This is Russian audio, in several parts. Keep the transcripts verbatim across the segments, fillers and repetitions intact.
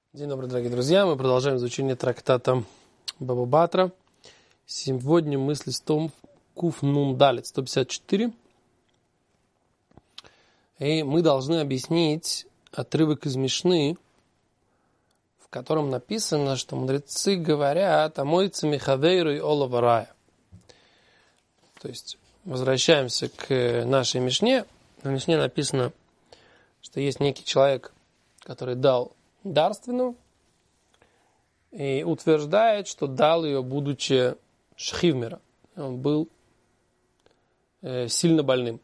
День добрый, дорогие друзья. Мы продолжаем изучение трактата Баба Батра. Сегодня мысли с том Куф Нун Далит, сто пятьдесят четыре. И мы должны объяснить отрывок из Мишны, в котором написано, что мудрецы говорят о мойце Михавейру и Олова Рая. То есть возвращаемся к нашей Мишне. В Мишне написано, что есть некий человек, который дал дарственную и утверждает, что дал ее, будучи шхивмера. Он был э, сильно больным.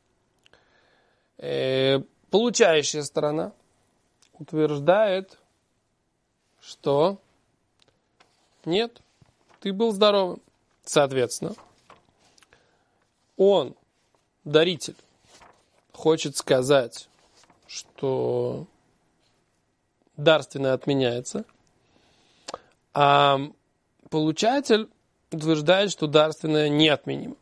Э, получающая сторона утверждает, что нет, ты был здоровым. Соответственно, он, даритель, хочет сказать, что дарственное отменяется, а получатель утверждает, что дарственное неотменимо.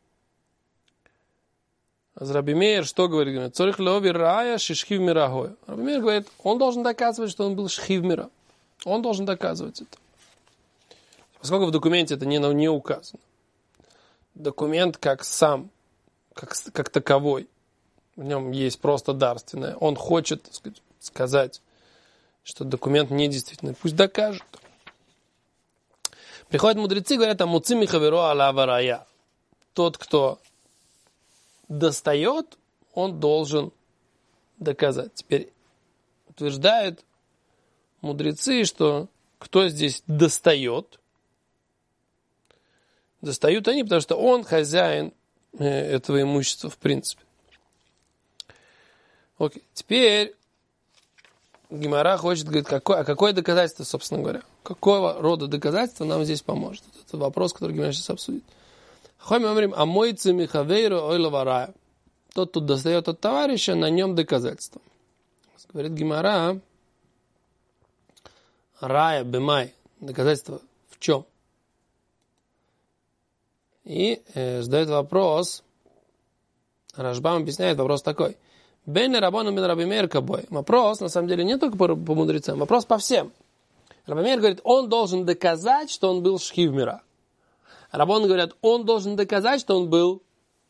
Раби Меир что говорит? Цорих леови рая шишхив мирагой. Раби Меир говорит, он должен доказывать, что он был шхив мира. Он должен доказывать это. Поскольку в документе это не, не указано. Документ как сам, как, как таковой, в нем есть просто дарственное. Он хочет, так сказать, сказать, что документ недействительный. Пусть докажет. Приходят мудрецы и говорят, муци михаверо алава рая. Тот, кто достает, он должен доказать. Теперь утверждают мудрецы, что кто здесь достает? Достают они, потому что он хозяин этого имущества в принципе. Окей. Теперь Гемара хочет, говорит, какое, а какое доказательство, собственно говоря? Какого рода доказательство нам здесь поможет? Это вопрос, который Гемара сейчас обсудит. Хойми говорим, а мойцы михавейру ойлова рая. Тот, кто достает от товарища, на нем доказательство. Говорит Гемара, рая бемай. Доказательство в чем? И э, задает вопрос, Рашбам объясняет вопрос такой. Бен Рабону бен Раби Меир кабой. Вопрос, на самом деле, не только по, по мудрецам, вопрос по всем. Раби Меир говорит, он должен доказать, что он был шхив мира. Рабоны говорят, он должен доказать, что он был...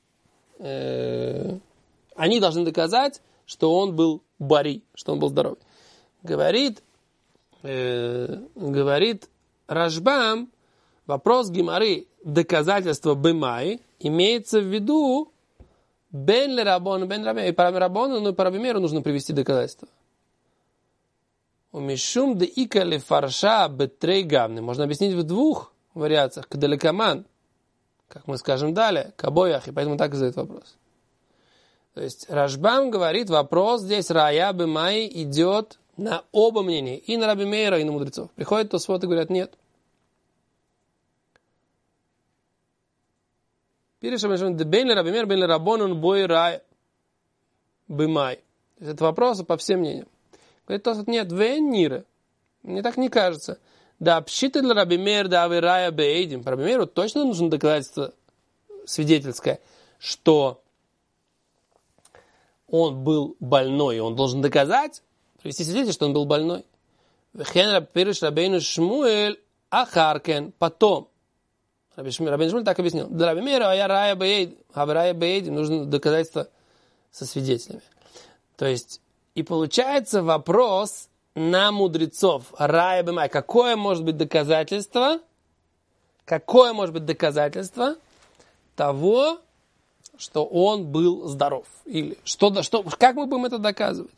Э, они должны доказать, что он был бари, что он был здоровый. Говорит, э, говорит Рашбам, вопрос Гемары, доказательство бемай, имеется в виду Бен ли Рабону, бен Раби, и по Рабону, но и по Раби Меиру нужно привести доказательства. У Мишум де ика ли фарша бетрей гавны. Можно объяснить в двух вариациях. Кадалекаман, как мы скажем далее, кабоях, и поэтому так и задает вопрос. То есть Рашбам говорит, вопрос здесь рая бемай идет на оба мнения. И на Раби Меира, и на мудрецов. Приходят Тосфот и говорят, нет. Пишем, что бен ли Раби Меир, бен ли Рабонун бой рай бемай. Это вопрос по всем мнениям. Говорит, Тосфот, нет, вен нире. Мне так не кажется. Да, общиты для Раби Меир, да вы рая бейдим. По Раби Меиру точно нужно доказательство свидетельское, что он был больной. Он должен доказать, привести свидетельство, что он был больной. Вехен пириш рабейну Шмуэль ахаркен. Потом. Раби Шмуэль так объяснил. Для Раби Меира я рая бейдим. А в рая бейдим нужно доказательство со свидетелями. То есть, и получается вопрос на мудрецов. Рая бемай. Какое может быть доказательство? Какое может быть доказательство того, что он был здоров? Или что, что, как мы будем это доказывать?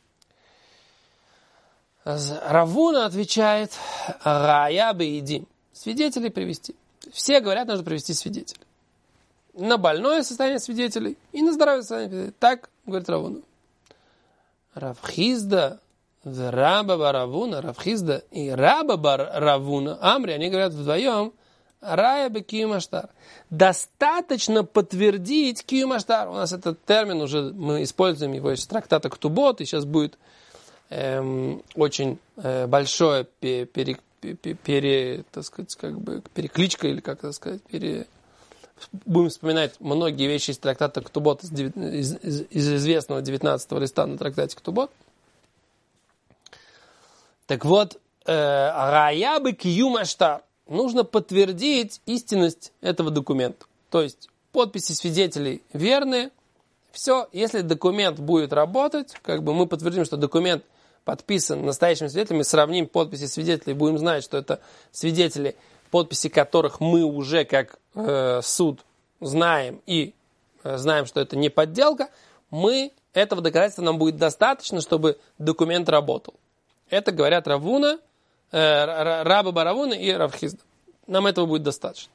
Равуна отвечает, рая бейдим. Свидетелей привести. Все говорят, нужно привести свидетелей. На больное состояние свидетелей и на здоровое состояние свидетелей. Так говорит Равуна. Равхизда, Раба бар Равуна, Равхизда и Раба бар Равуна, Амри, они говорят вдвоем, Рая бе киюмаштар. Достаточно подтвердить киюмаштар. У нас этот термин уже, мы используем его из трактата Ктубот, и сейчас будет эм, очень э, большое пере, пере, пере, так сказать, как бы перекличка, или как это сказать, пере... Будем вспоминать многие вещи из трактата Ктубот, из, из, из известного девятнадцатого листа на трактате Ктубот. Так вот, рая бы киюм аштар. Нужно подтвердить истинность этого документа. То есть, подписи свидетелей верные. Все, если документ будет работать, как бы мы подтвердим, что документ подписан настоящими свидетелями, сравним подписи свидетелей, будем знать, что это свидетели, подписи которых мы уже как э, суд знаем и э, знаем, что это не подделка, мы, этого доказательства нам будет достаточно, чтобы документ работал. Это говорят Равуна, э, Раба бар Равуна и Рав Хизда. Нам этого будет достаточно.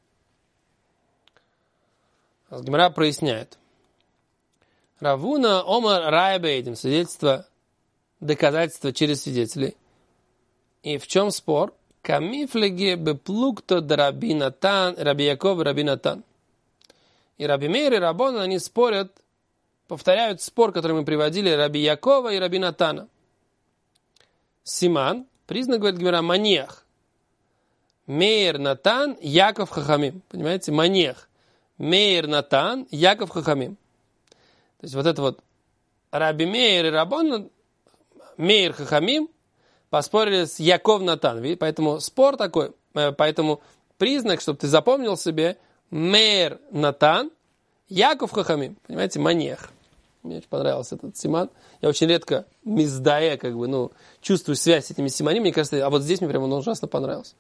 Гемара проясняет. Равуна омар рая бейдим, свидетельство, доказательство через свидетелей. И в чем спор? Камифлеге беплукто раби Натан, Раби Яков, Раби Натан. И Раби Мейр и Раббанан, они спорят, повторяют спор, который мы приводили, Раби Якова и Раби Натана. Симан, признак, говорит Гемара, манех. Мейр Натан, Яков Хахамим. Понимаете? Манех. Мейр Натан, Яков Хахамим. То есть вот это вот Раби Мейр и Раббанан, Мейр Хахамим, поспорили с Яков Натан. Поэтому спор такой, поэтому признак, чтобы ты запомнил себе, Мейр Натан, Яков Хахамим. Понимаете, манех. Мне очень понравился этот симан. Я очень редко миздае, как бы, ну, чувствую связь с этими симанами. Мне кажется, а вот здесь мне прямо он ужасно понравился.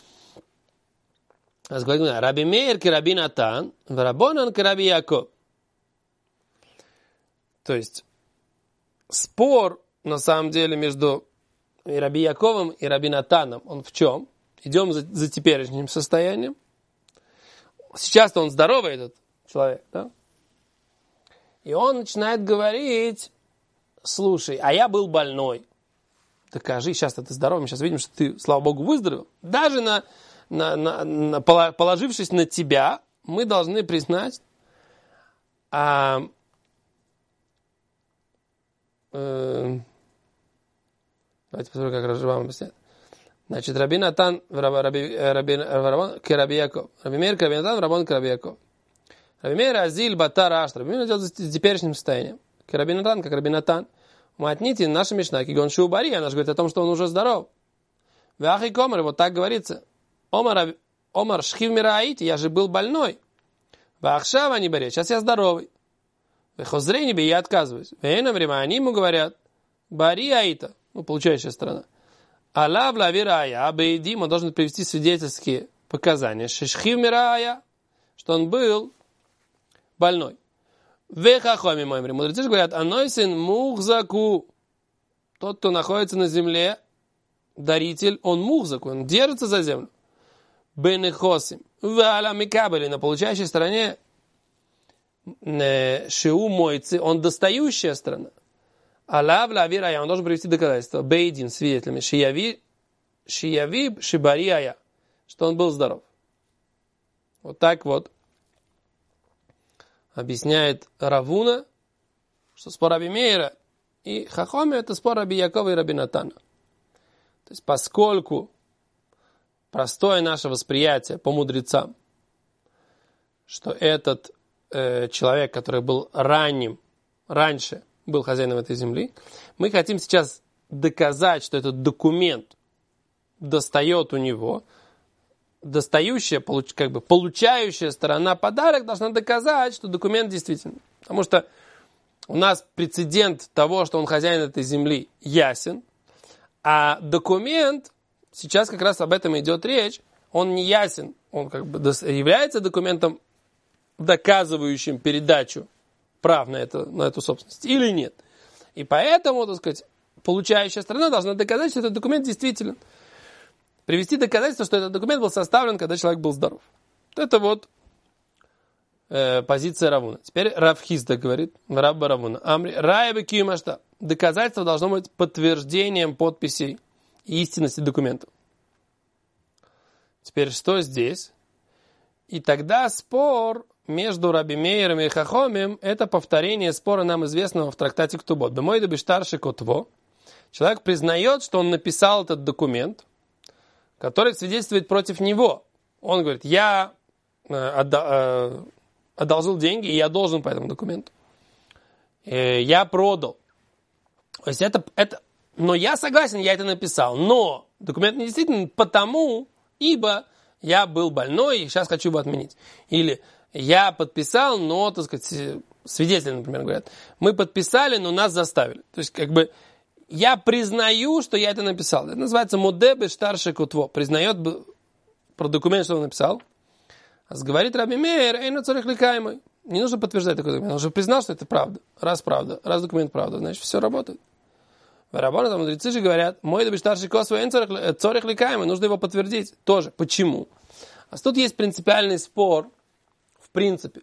Раби Мейр ки Раби Натан, Раббанан ки Раби Яков. То есть, спор, на самом деле, между и Раби Яковом и Раби Натаном, он в чем? Идем за, за теперешним состоянием. Сейчас-то он здоровый, этот человек, да? И он начинает говорить, слушай, а я был больной. Докажи, сейчас-то ты здоровый, мы сейчас видим, что ты, слава Богу, выздоровел. Даже на, на, на, на, положившись на тебя, мы должны признать, а, э, давайте посмотрим, как Рашбам объясняет. Значит, Раби Натан, Раби, Раби, Раби, Раби Яков. Раби Мейр, Раби Натан, Раббанан, Раби Яков. Раби Мейр, Азиль, Батар, Ашт. Раби Мейр идет за теперешним состоянием. Раби Натан, как Раби Натан. Матнити, наша Мишна, Кигон Шиубари, она же говорит о том, что он уже здоров. Вахи Комар, вот так говорится. Омар, Омар Шхив Мираити, я же был больной. Вахшава не баре, сейчас я здоровый. Вехозрей небе, я отказываюсь. Вейна время, они ему говорят, Бари Аита, ну, получающая сторона. Алав лавирая, абейдим, он должен привести свидетельские показания. Шишхив Мирая, что он был больной. Вехахоми мой мир. Мудрецы же говорят, анойсин мухзаку. Тот, кто находится на земле, даритель, он мухзаку, он держится за землю. Бенехосим. Валя микабели, на получающей стороне шиу мойцы, он достающая сторона. Алав лавирая, он должен привести доказательства. Бейдин, свидетелями. Шияви, шияви, шибария, что он был здоров. Вот так вот объясняет Равуна, что спор Раби Мейра и Хахоми это спор Раби Якова и Раби Натана. То есть, поскольку простое наше восприятие по мудрецам, что этот э, человек, который был ранним, раньше был хозяином этой земли, мы хотим сейчас доказать, что этот документ достает у него, достающая, как бы получающая сторона подарок должна доказать, что документ действительно. Потому что у нас прецедент того, что он хозяин этой земли, ясен, а документ, сейчас как раз об этом идет речь, он не ясен, он как бы является документом, доказывающим передачу прав на, это, на эту собственность или нет. И поэтому, так сказать, получающая сторона должна доказать, что этот документ действителен. Привести доказательство, что этот документ был составлен, когда человек был здоров. Это вот э, позиция Равуна. Теперь Рав Хизда говорит, Раб Равуна. Амри, Раеба Киюмашта. Доказательство должно быть подтверждением подписей и истинности документов. Теперь что здесь? И тогда спор между Раби Мейером и Хахомим это повторение спора нам известного в трактате Ктубот. Бемойда биштарши котво. Человек признает, что он написал этот документ, который свидетельствует против него. Он говорит, я одолжил деньги, и я должен по этому документу. Я продал. То есть это, это но я согласен, я это написал. Но документ не действительно потому, ибо я был больной и сейчас хочу его отменить. Или я подписал, но, так сказать, свидетели, например, говорят, мы подписали, но нас заставили. То есть, как бы, я признаю, что я это написал. Это называется моде бештарше кутво. Признает про документ, что он написал. А говорит Раби Меир, эйно цорих ликаемый. Не нужно подтверждать такой документ. Он уже признал, что это правда. Раз правда, раз документ правда, значит, все работает. Раббаны, там мудрецы же говорят, мой бештарше косво эйно цорих ликаемый. Нужно его подтвердить тоже. Почему? А тут есть принципиальный спор, в принципе.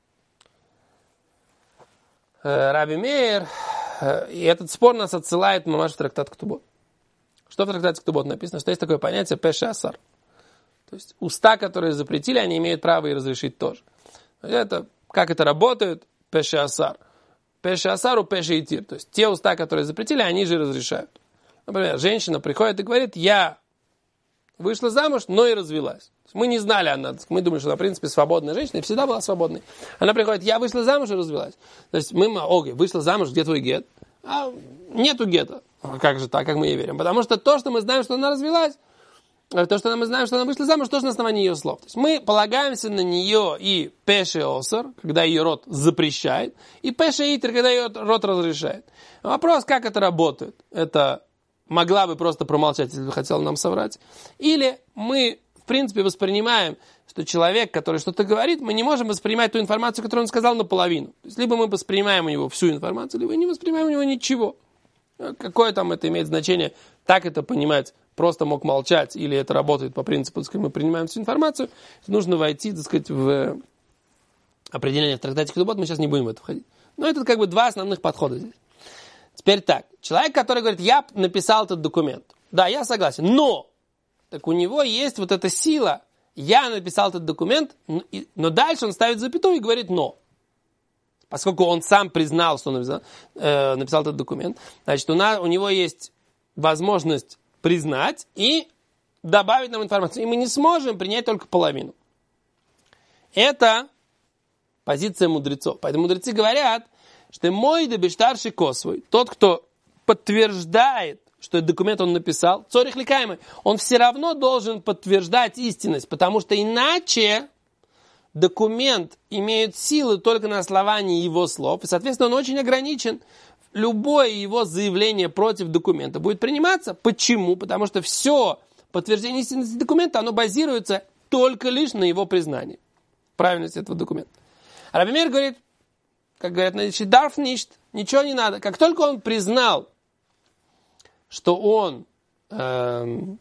Раби Меир, и этот спор нас отсылает мамаш в трактат Ктубот. Что в трактате Ктубот написано? Что есть такое понятие пеше асар. То есть уста, которые запретили, они имеют право и разрешить тоже. Это, как это работает? Пеше асар. Пеше асару пеше итир. То есть те уста, которые запретили, они же разрешают. Например, женщина приходит и говорит, я вышла замуж, но и развелась. Мы не знали, она, мы думали, что она, в принципе, свободная женщина, и всегда была свободной. Она приходит, я вышла замуж и развелась. То есть мы, окей, вышла замуж, где твой гет? А нету гета. Как же так, как мы ей верим? Потому что то, что мы знаем, что она развелась, то, что мы знаем, что она вышла замуж, тоже на основании ее слов. То есть мы полагаемся на нее и пеше осар, когда ее род запрещает, и пеше итер, когда ее род разрешает. Вопрос, как это работает? Это могла бы просто промолчать, если бы хотела нам соврать. Или мы, в принципе, воспринимаем, что человек, который что-то говорит, мы не можем воспринимать ту информацию, которую он сказал, наполовину. То есть либо мы воспринимаем у него всю информацию, либо не воспринимаем у него ничего. Какое там это имеет значение, так это понимать, просто мог молчать, или это работает по принципу, так сказать, мы принимаем всю информацию, нужно войти, так сказать, в определение в трактате Ктубот, мы сейчас не будем в это входить. Но это как бы два основных подхода здесь. Теперь так, человек, который говорит, я написал этот документ, да, я согласен, но, так у него есть вот эта сила, я написал этот документ, но дальше он ставит запятую и говорит «но». Поскольку он сам признал, что он написал, э, написал этот документ, значит, у, нас, у него есть возможность признать и добавить нам информацию. И мы не сможем принять только половину. Это позиция мудрецов. Поэтому мудрецы говорят, что мой дебештарший косвой, тот, кто подтверждает, что этот документ он написал, цорих ликаемый, он все равно должен подтверждать истинность, потому что иначе документ имеет силу только на основании его слов, и, соответственно, он очень ограничен. Любое его заявление против документа будет приниматься. Почему? Потому что все подтверждение истинности документа, оно базируется только лишь на его признании правильности этого документа. А Раби Меир говорит, как говорят, дарф ништ, ничего не надо. Как только он признал, что он эм,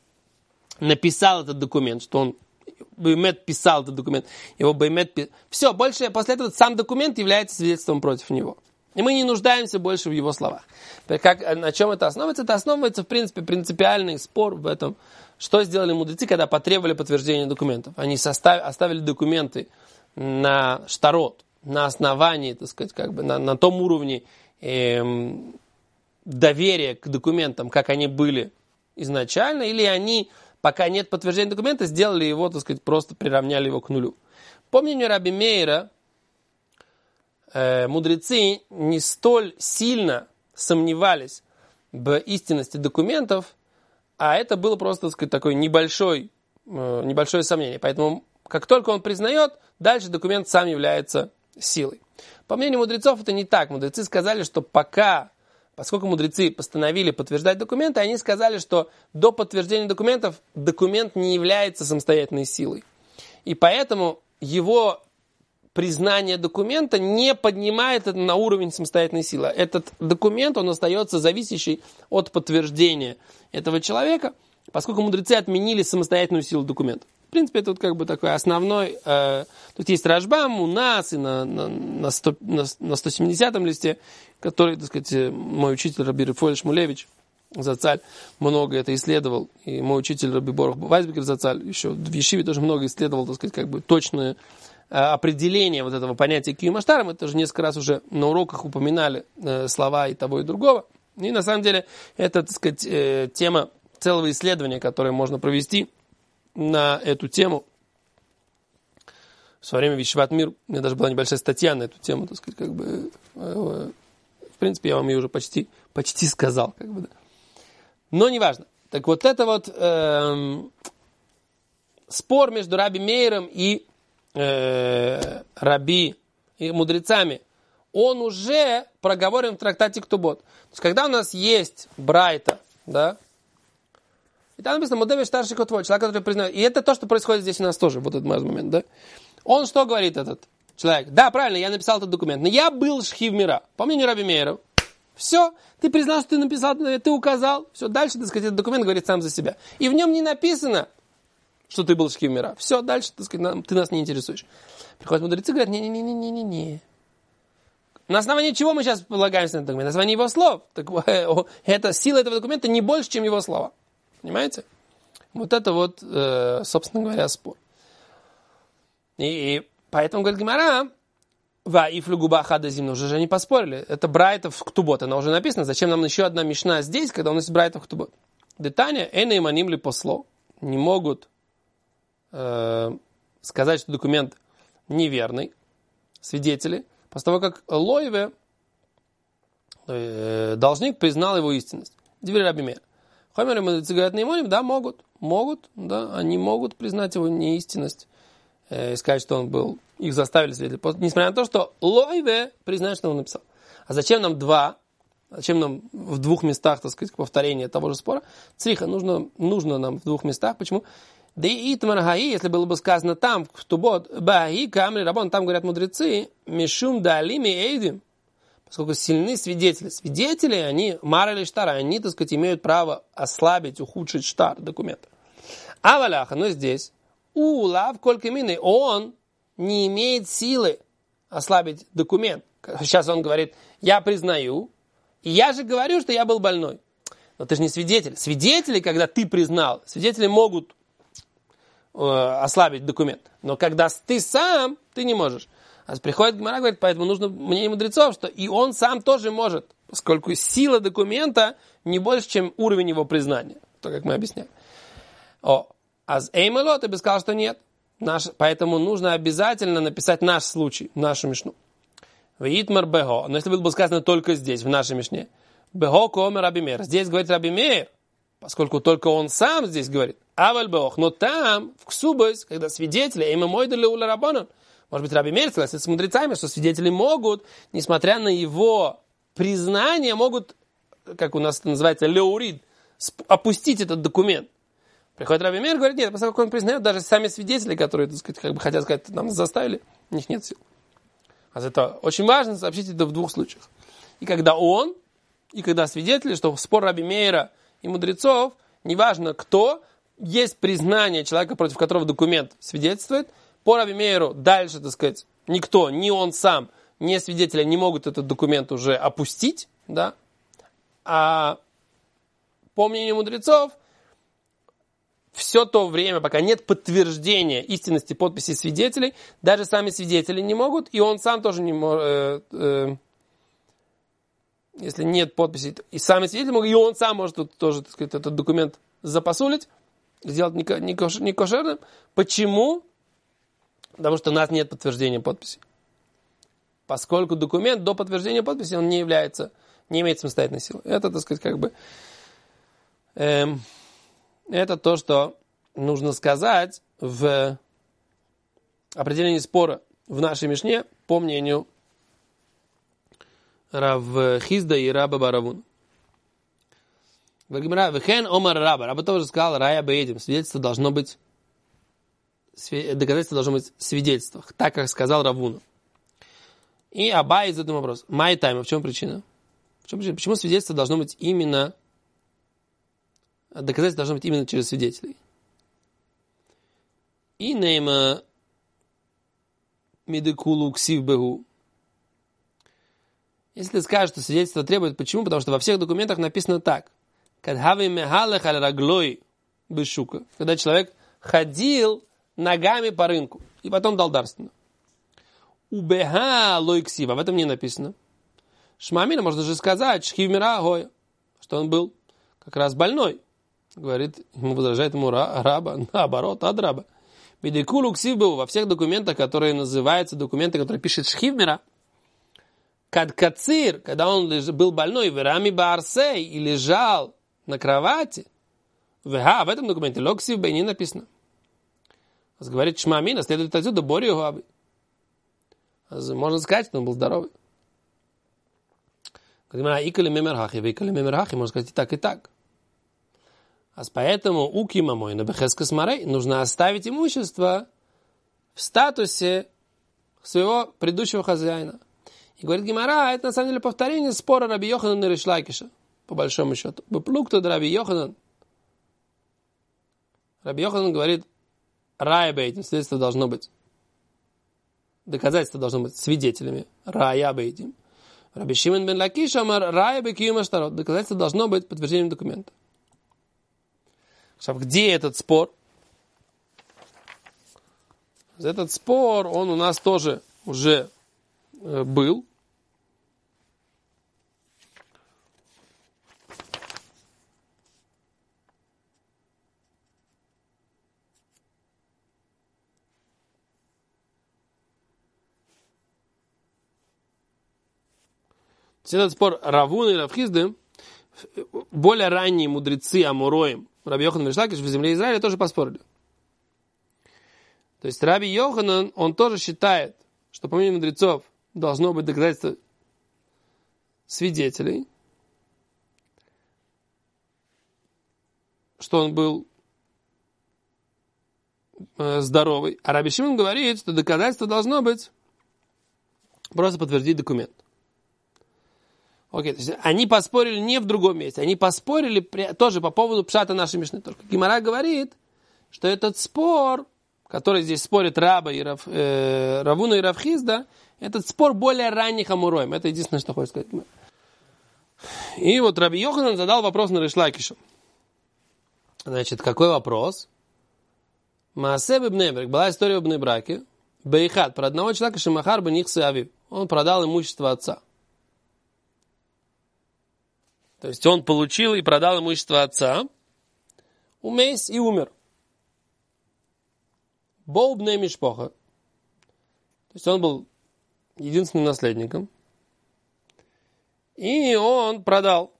написал этот документ, что он Беймет писал этот документ, его Беймет писал, все, больше после этого сам документ является свидетельством против него. И мы не нуждаемся больше в его словах. Как, на чем это основывается? Это основывается, в принципе, принципиальный спор в этом, что сделали мудрецы, когда потребовали подтверждения документов. Они состав, оставили документы на штарот, на основании, так сказать, как бы, на, на том уровне эм, доверия к документам, как они были изначально, или они, пока нет подтверждения документа, сделали его, так сказать, просто приравняли его к нулю. По мнению Раби Меира, э, мудрецы не столь сильно сомневались в истинности документов, а это было просто, так сказать, такое небольшой, э, небольшое сомнение. Поэтому, как только он признает, дальше документ сам является силой. По мнению мудрецов, это не так. Мудрецы сказали, что пока, поскольку мудрецы постановили подтверждать документы, они сказали, что до подтверждения документов документ не является самостоятельной силой. И поэтому его признание документа не поднимает это на уровень самостоятельной силы. Этот документ, он остается зависящий от подтверждения этого человека, поскольку мудрецы отменили самостоятельную силу документа. В принципе, это вот как бы такой основной... Э, тут есть Рашбам у нас и на, на, на, сто, на, на сто семидесятом листе, который, так сказать, мой учитель Раби Рафаэль Шмулевич Зацаль много это исследовал. И мой учитель Раби Борух Вайсбекер Зацаль еще в Ешиве тоже много исследовал, так сказать, как бы точное э, определение вот этого понятия киюм аштар. Мы тоже несколько раз уже на уроках упоминали э, слова и того, и другого. И на самом деле это, так сказать, э, тема целого исследования, которое можно провести на эту тему. В свое время в Ешиват Мир у меня даже была небольшая статья на эту тему, так сказать, как бы в принципе, я вам ее уже почти, почти сказал. Как бы, да. Но неважно. Так вот это вот эм, спор между Раби Мейром и э, Раби, и мудрецами, он уже проговорен в трактате Ктубот. То есть, когда у нас есть Брайта, да, и там написано Модевиш старший котвой, человек, который признает. И это то, что происходит здесь у нас тоже, вот этот момент, да. Он что говорит, этот человек? Да, правильно, я написал этот документ, но я был шхив мира, по мнению Раби Мейра. Все, ты признал, что ты написал, ты указал, все, дальше, так сказать, этот документ говорит сам за себя. И в нем не написано, что ты был шхив мира. Все, дальше, так сказать, ты нас не интересуешь. Приходят мудрецы и говорят, не-не-не-не-не-не. На основании чего мы сейчас полагаемся на этот документ? На основании его слов. Так, это, сила этого документа не больше, чем его слова. Понимаете? Вот это вот, э, собственно говоря, спор. И, и поэтому, говорит Гемара, ва ифлю губа хада зимна, уже же они поспорили. Это Брайта в Ктубот, она уже написана. Зачем нам еще одна мишна здесь, когда у нас есть Брайта в Ктубот? Детания, эйна и маним ли посло, не могут э, сказать, что документ неверный. Свидетели. После того, как Лойве, э, должник, признал его истинность. Дивери Раби Мейр. Хомеры мудрецы говорят, не имоним, да, могут. Могут, да, они могут признать его неистинность. Э, и сказать, что он был, их заставили свидетель. Несмотря на то, что Лойве признает, что он написал. А зачем нам два? Зачем нам в двух местах, так сказать, повторение того же спора? Цриха, нужно, нужно нам в двух местах. Почему? Да и Итмар Гаи, если было бы сказано там, в Ктубот, Баги, Камри, Рабон, там говорят мудрецы, Мишум Далими Эйдим, поскольку сильны свидетели. Свидетели, они, Марали Штара, они, так сказать, имеют право ослабить, ухудшить штар документа. А Валяха, но здесь, у Лав Колькамины, он не имеет силы ослабить документ. Сейчас он говорит, я признаю, и я же говорю, что я был больной. Но ты же не свидетель. Свидетели, когда ты признал, свидетели могут э, ослабить документ. Но когда ты сам, ты не можешь. А приходит Гемара, говорит, поэтому нужно мнение мудрецов, что и он сам тоже может, поскольку сила документа не больше, чем уровень его признания. То, как мы объясняем. О, а с Эймело ты бы сказал, что нет. Наш, поэтому нужно обязательно написать наш случай, нашу мишну. Витмар бего. Но если было бы сказано только здесь, в нашей мишне. Бего комер Раби Мейр. Здесь говорит Раби Мейр, поскольку только он сам здесь говорит. Аваль беох. Но там, в Ксубойс, когда свидетели, им мойдали ула рабанан. Может быть, Раби Мейр согласится с мудрецами, что свидетели могут, несмотря на его признание, могут, как у нас это называется, леурид, опустить этот документ. Приходит Раби Мейр и говорит, нет, поскольку он признает, даже сами свидетели, которые, так сказать, как бы хотят сказать, нам заставили, у них нет сил. А это очень важно сообщить это в двух случаях. И когда он, и когда свидетели, что спор Раби Мейра и мудрецов, неважно кто, есть признание человека, против которого документ свидетельствует, по Раби Мейру дальше, так сказать, никто, ни он сам, ни свидетели не могут этот документ уже опустить, да, а по мнению мудрецов, все то время, пока нет подтверждения истинности подписи свидетелей, даже сами свидетели не могут, и он сам тоже не может, э, э, если нет подписи, и сами свидетели могут, и он сам может тут тоже, так сказать, этот документ запосулить, сделать некошерным. Почему? Потому что у нас нет подтверждения подписи. Поскольку документ до подтверждения подписи, он не является, не имеет самостоятельной силы. Это, так сказать, как бы... Эм, это то, что нужно сказать в определении спора в нашей мишне, по мнению Рав Хизда и Раба Баравун. Вехен омар Раба. Раба тоже сказал, Рая Беедим. Свидетельство должно быть, доказательство должно быть в свидетельствах, так как сказал Равуна. И Абай задает вопрос. Май тайм. В чем причина? В чем причина? Почему свидетельство должно быть именно доказательство должно быть именно через свидетелей. И нейма мидекулу ксив бегу. Если ты скажешь, что свидетельство требует, почему? Потому что во всех документах написано так. Когда человек ходил ногами по рынку и потом дал дарственно. Убега лой ксив. Об этом не написано. Шмамина можно же сказать, шхивмира гоя, что он был как раз больной. Говорит, ему возражает ему раба, наоборот, от раба. Бедекулу ксив был во всех документах, которые называются документы, которые пишет Шхивмира, Кадкацир, когда он леж, был больной, верами баарсей, и лежал на кровати, вега, в этом документе локсив бей не написано. Говорит Шмамина, следует отсюда Бори Гуаби. Можно сказать, что он был здоровый. Икали мемерхахи, выкали мемерхахи, можно сказать и так, и так. А поэтому у Кимамой на Бехескас Марей нужно оставить имущество в статусе своего предыдущего хозяина. И говорит Гимара, это на самом деле повторение спора Раби Йоханана и Риш Лакиша, по большому счету. Беплукту Раби Йоханан. Раби Йоханан говорит, рая бейтим, свидетельство должно быть. Доказательство должно быть свидетелями. Рая бейтим. Раби Шимон бен Лакиш амар рая бекиюм аштарот. Доказательство должно быть подтверждением документа. Где этот спор? Этот спор, он у нас тоже уже э, был. Этот спор Равуна и Равхизды, более ранние мудрецы Амуроим, Раби Йоханан и Риш Лакиш в земле Израиля тоже поспорили. То есть Раби Йоханан, он тоже считает, что по мнению мудрецов должно быть доказательство свидетелей, что он был э, здоровый. А Раби Шимон говорит, что доказательство должно быть просто подтвердить документ. Окей, то есть они поспорили не в другом месте, они поспорили при, тоже по поводу пшата нашей мишны. Только Гемара говорит, что этот спор, который здесь спорит Раба и Рав, э, Равуна и Равхизда, этот спор более ранних Амуроим. Это единственное, что хочет сказать. И вот Раби Йоханан задал вопрос на Риш Лакиша. Значит, какой вопрос? Маасе б'бней-брак. Была история об бней-браке. Бейхат. Про одного человека Шимахар б'нихсы авив. Он продал имущество отца. То есть он получил и продал имущество отца, умейс и умер. Боубней мишпоха. То есть он был единственным наследником. И он продал.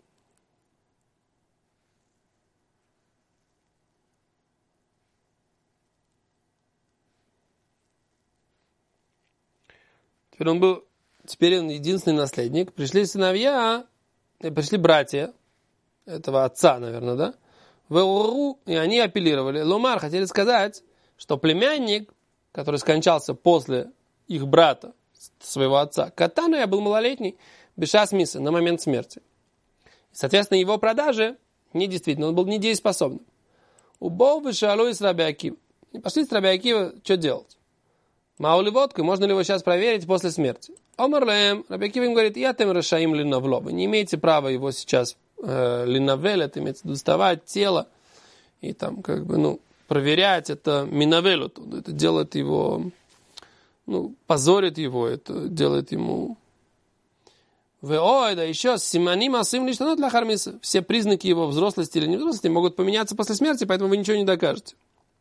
Теперь он был, теперь он единственный наследник. Пришли сыновья, пришли братья этого отца, наверное, да? В Уру, и они апеллировали. Ломар хотели сказать, что племянник, который скончался после их брата, своего отца, Катану, я был малолетний, бешас миса, на момент смерти. Соответственно, его продажи недействительны, он был недееспособным. Убол вышалу из Раби Акива. И пошли с Раби Акива, что делать? Маули водкой, можно ли его сейчас проверить после смерти? Омарлем, Раби Акива им говорит, я тем решаим линавло. Вы не имеете права его сейчас э, линавель, это имеется в виду доставать тело и там как бы, ну, проверять, это минавелю, это делает его, ну, позорит его, это делает ему... Ой, да еще симаним асым лиштанот для хармиса. Все признаки его взрослости или невзрослости могут поменяться после смерти, поэтому вы ничего не докажете.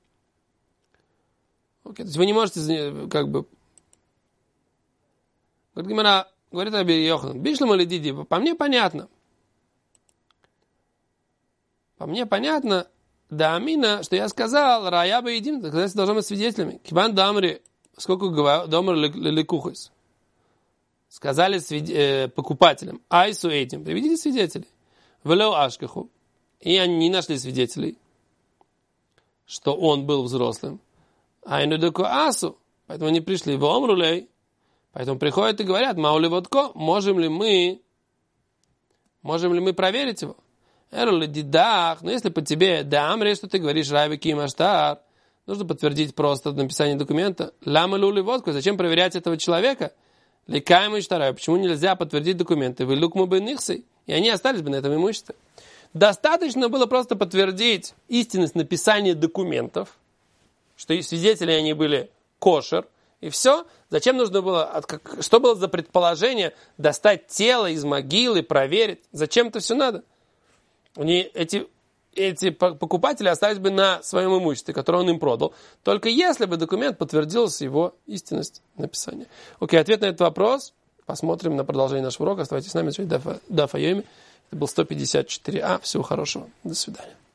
Окей, то есть вы не можете, как бы... Говорит Гемара, говорит Раби Йоханан, бишлам или диди, по мне понятно. По мне понятно, да амина, что я сказал, рая бы едим, доказательства должны быть свидетелями. Кибан дамри, сколько говорю, домр лекухас. Сказали свид... э, покупателям, айсу этим, приведите свидетелей. Велеу ашкаху. И они не нашли свидетелей, что он был взрослым. Айну деку асу. Поэтому они пришли в омрулей. Поэтому приходят и говорят, маули водко, можем ли мы, можем ли мы проверить его? Эрли дидах, но если по тебе, да, амре, что ты говоришь, райве кимаштар, нужно подтвердить просто написание документа. Лама лули водку, зачем проверять этого человека? Лекаем и штараю. Почему нельзя подтвердить документы? Вы лукму бы нихсы, и они остались бы на этом имуществе. Достаточно было просто подтвердить истинность написания документов, что свидетели они были кошер, и все. Зачем нужно было, что было за предположение достать тело из могилы, проверить? Зачем это все надо? Они, эти, эти покупатели остались бы на своем имуществе, которое он им продал, только если бы документ подтвердился его истинность написания. Окей, ответ на этот вопрос. посмотрим на продолжение нашего урока. Оставайтесь с нами. Дафа Йоми. Это был сто пятьдесят четыре а. Всего хорошего. До свидания.